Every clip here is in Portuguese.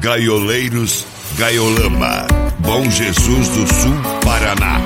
Gaioleiros Gaiolama, Bom Jesus do Sul, Paraná.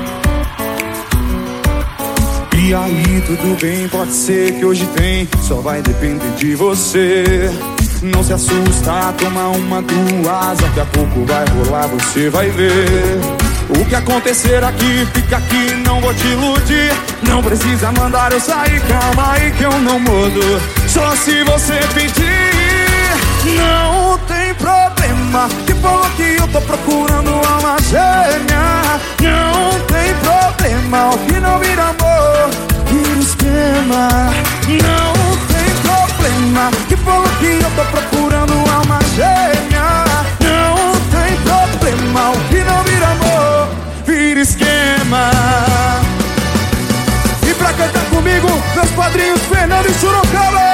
E aí, tudo bem? Pode ser que hoje tem, só vai depender de você. Não se assusta, toma uma, duas, daqui a pouco vai rolar, você vai ver. O que acontecer aqui, fica aqui, não vou te iludir. Não precisa mandar eu sair, calma aí que eu não mudo. Só se você pedir, não tem problema. Que falou que eu tô procurando alma gêmea. Não tem problema, o que não vira amor, vira esquema. Não tem problema, que falou que eu tô procurando alma gêmea. Não tem problema, o que não vira amor, vira esquema. E pra cantar comigo, meus padrinhos Fernando e Sorocaba.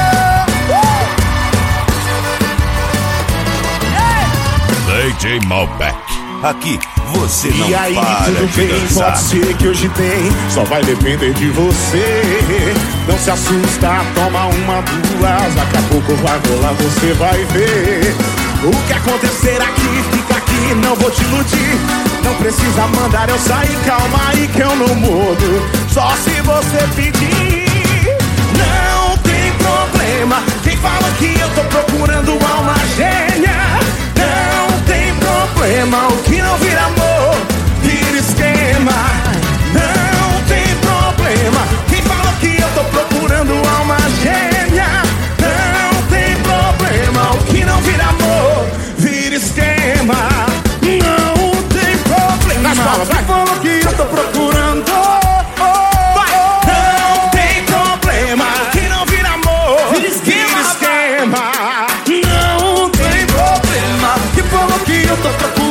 DJ Malbec, aqui você não e aí, para tudo de bem, dançar. pode ser que hoje tem, só vai depender de você. Não se assusta, toma uma, duas, daqui a pouco vai rolar, você vai ver. O que acontecer aqui, fica aqui, não vou te iludir. Não precisa mandar eu sair, calma aí que eu não mudo. Só se você pedir, não tem problema. Quem fala que eu tô procurando alma gêmea, não tem problema, o que não vira amor, vira esquema. Não tem problema, quem fala que eu tô procurando alma gêmea, não tem problema, o que não vira amor, vira esquema. Não tem problema, quem fala que eu tô procurando, não tem problema, o que não vira amor, vira esquema. Não tem problema, que falou que eu tô procurando.